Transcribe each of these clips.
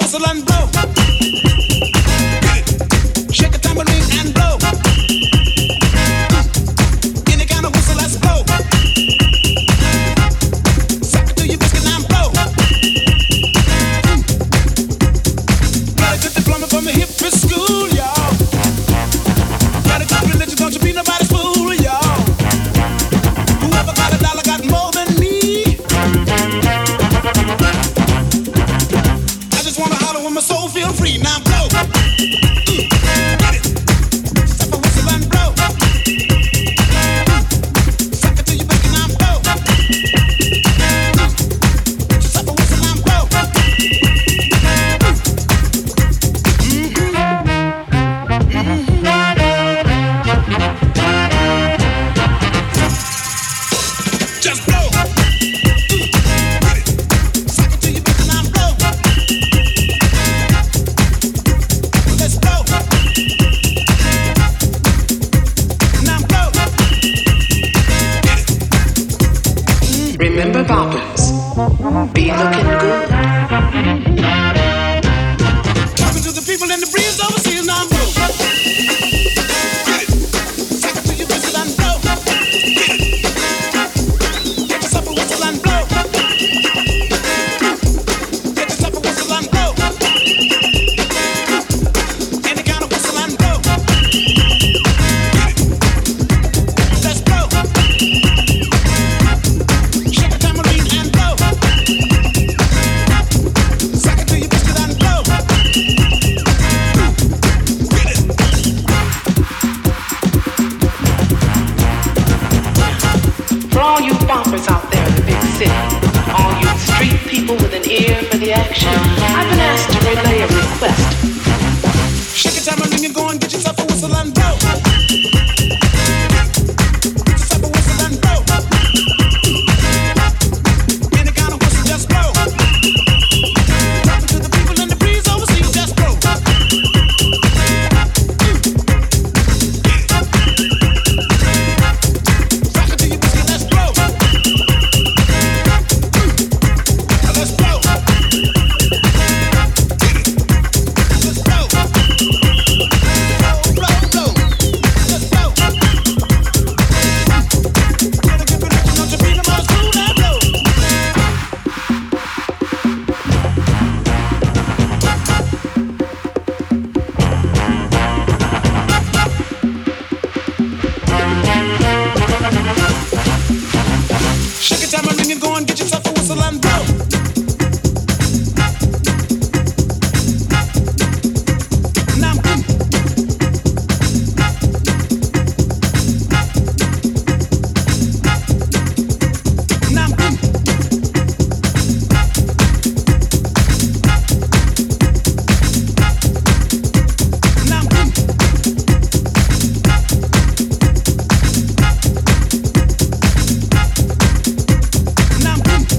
whistle and blow. Get it. Shake a tambourine and blow. Any kind of whistle, let's blow. Suck it till you biscuit and blow. Got a good diploma from a hippie school, y'all. Got a good religion, don't you be nobody's fool, y'all. Whoever got a dollar got more than me. I just wanna holler when my soul feel free. Now blow. Get it. Step a whistle and blow. Suck it till you break it and blow. Step a whistle and blow. Just blow. Get it. Suck it till you break it and blow. Let's blow. Now blow. Get it. Remember, boppers, be looking good. Talking to the people in the breeze overseas, now blow. Get it. Suck it till you whistle and blow. Get it. Get yourself a whistle and blow. Get yourself a whistle and blow. Any kind of whistle and blow. Get it. Let's blow. Shake a tambourine and blow. Suck it till you biscuit and blow. Get it. For all you boppers out there in the big city, all you street people with an ear for the action, I've been asked to relay a request. Shake a tambourine and go and get yourself a whistle and blow. Get yourself a whistle and blow. Any kind of whistle, just blow. Talking to the people in the breeze overseas, just blow. Suck it till you biscuit, let's blow. Let's blow. Get it. Let's blow. Blow, blow, blow. Let's blow. Gotta give it up, don't you be the most cool, now blow. Shake a tambourine and go and get yourself a whistle and blow. Now, now, now, now,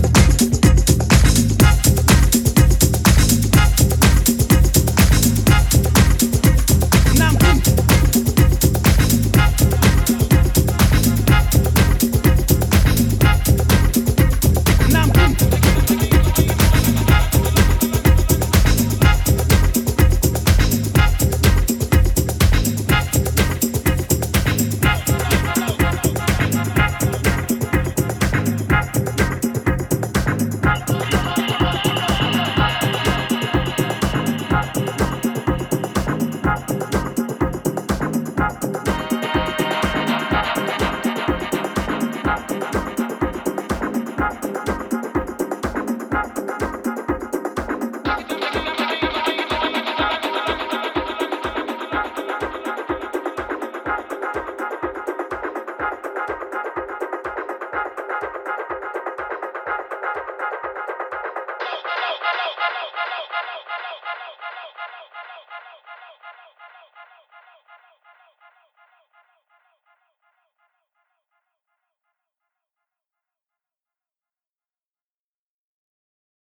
now, Thank you.